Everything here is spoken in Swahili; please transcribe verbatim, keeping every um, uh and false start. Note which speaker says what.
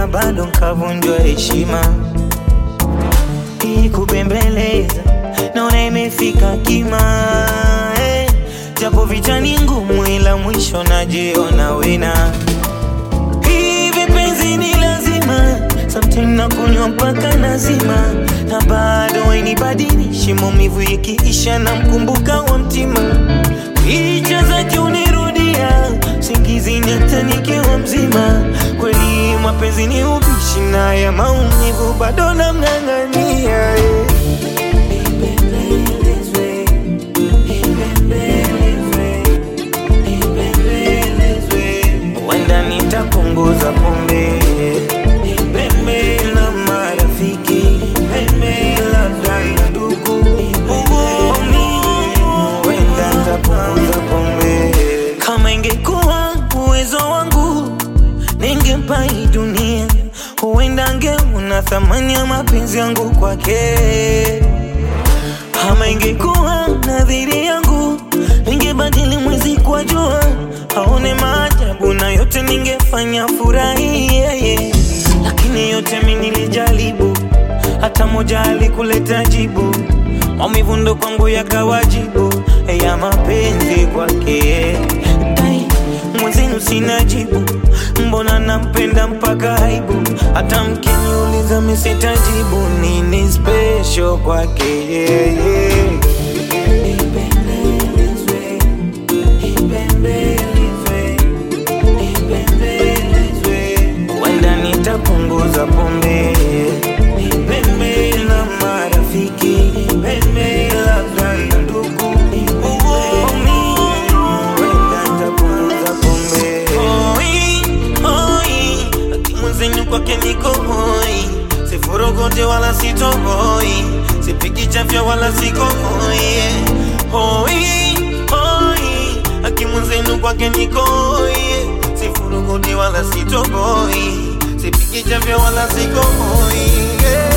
Speaker 1: ila bado nkavunjwa heshima. Hii kubembeleza naona imefika kima, eh, japo vita ni ngumu ila mwisho najiona wina. Hivi penzi ni lazima, sometimes nakunywa mpaka nazima, na bado hainibadilishi maumivu ikiisha na mkumbuka wa mtima. Picha zake unirudia, singizini hata nikiwa mzima. Kweli mapenzi ni ubishi na ya maumivu bado namng'ang'ania, eh. Wenda nitapunguza pombe, pembe na marafiki, pembe labda na ndugu. Wenda nitapunguza pombe. Kama ingekuwa uwezo wangu ningempa hii dunia, huenda angeona thamani ya mapenzi yangu kwake. Kama ingekuwa nadhiri yangu ningebadili mwezi kwa jua, aone maajabu na yote ningefanya furahi, yeah, yeah. Lakini yote mimi nilijaribu, hata moja alikuleta jibu. Maumivu ndo kwangu yakawajibu ya mapenzi kwake. Mwenzenu sina jibu, mbona nampenda mpaka aibu. Hata mkiniuliza mimi sitajibu, nini special kwake, yeah, yeah. Wenda nitapunguza pombe, pembe na marafiki, pembe labda na ndugu. Wenda nitapunguza pombe. Oi, oi, akimwenzenu kwake niko hoi, sifurugote wala sitoboi, sipigi chafya wala sikokoi, yeah. Hoi, hoi, akimwenzenu kwake niko hoi, sifurugote wala sitoboi, sipigi chafya wala sikokoi, yeah.